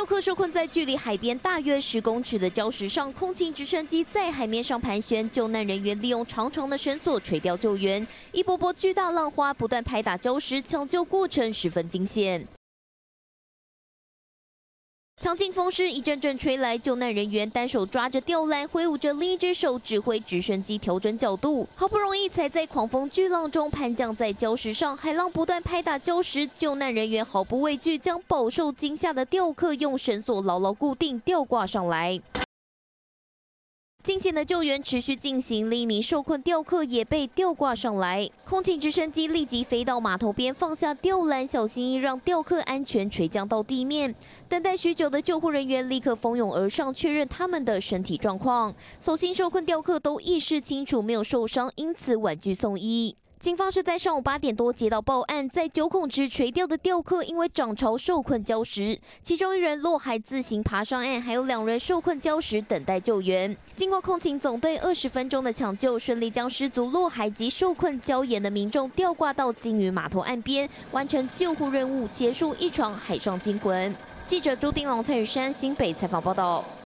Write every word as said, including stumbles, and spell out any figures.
钓客受困在距离海边大约十公尺的礁石上，空勤直升机在海面上盘旋，救难人员利用长长的绳索垂钓救援，一波波巨大浪花不断拍打礁石，抢救过程十分惊险。 强劲风势一阵阵吹来，救难人员单手抓着吊篮，挥舞着另一只手指挥直升机调整角度，好不容易才在狂风巨浪中攀降在礁石上，海浪不断拍打礁石，救难人员毫不畏惧，将饱受惊吓的钓客用绳索牢牢固定，吊挂上来。 惊险的救援持续进行，另一名受困钓客也被吊挂上来。空警直升机立即飞到码头边，放下吊篮，小心翼翼让钓客安全垂降到地面。等待许久的救护人员立刻蜂拥而上，确认他们的身体状况。所幸受困钓客都意识清楚，没有受伤，因此婉拒送医。 警方是在上午八点多接到报案，在九孔池垂钓的钓客因为涨潮受困礁石，其中一人落海自行爬上岸，还有两人受困礁石等待救援。经过空勤总队二十分钟的抢救，顺利将失足落海及受困礁岩的民众吊挂到金鱼码头岸边，完成救护任务，结束一场海上惊魂。记者朱丁龙、蔡宇山新北采访报道。